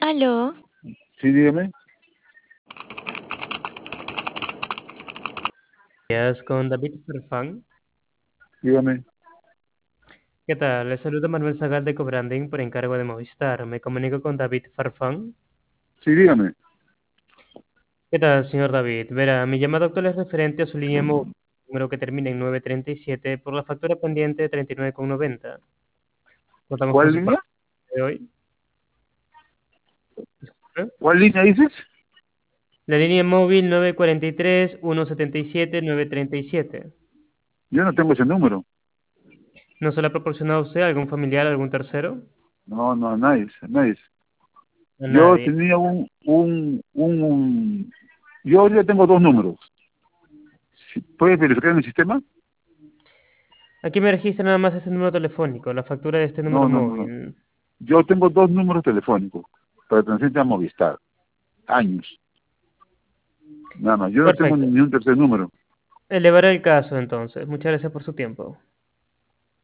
Aló, Sí, dígame. Días con David Farfán. Dígame. ¿Qué tal? Les saluda Manuel Zagal de Cobranding por encargo de Movistar. Me comunico con David Farfán. Sí, dígame. ¿Qué tal, señor David? Verá, mi llamada actual es referente a su línea móvil, número que termina en 937, por la factura pendiente de 39,90. Contamos con ¿Cuál su pago línea? de hoy. ¿Eh? ¿Cuál línea dices? La línea móvil 943-177-937. Yo no tengo ese número. ¿No se la ha proporcionado a usted, algún familiar, algún tercero? No, no, nadie, nadie. A Yo nadie. tenía yo ahorita tengo dos números. ¿Puedes verificar en el sistema? Aquí me registra nada más este número telefónico, la factura de este número No, no, no, no. móvil. Yo tengo dos números telefónicos pertenecientes a Movistar. Años. Nada más. Yo no tengo Perfecto. ni un tercer número. Elevaré el caso entonces. Muchas gracias por su tiempo.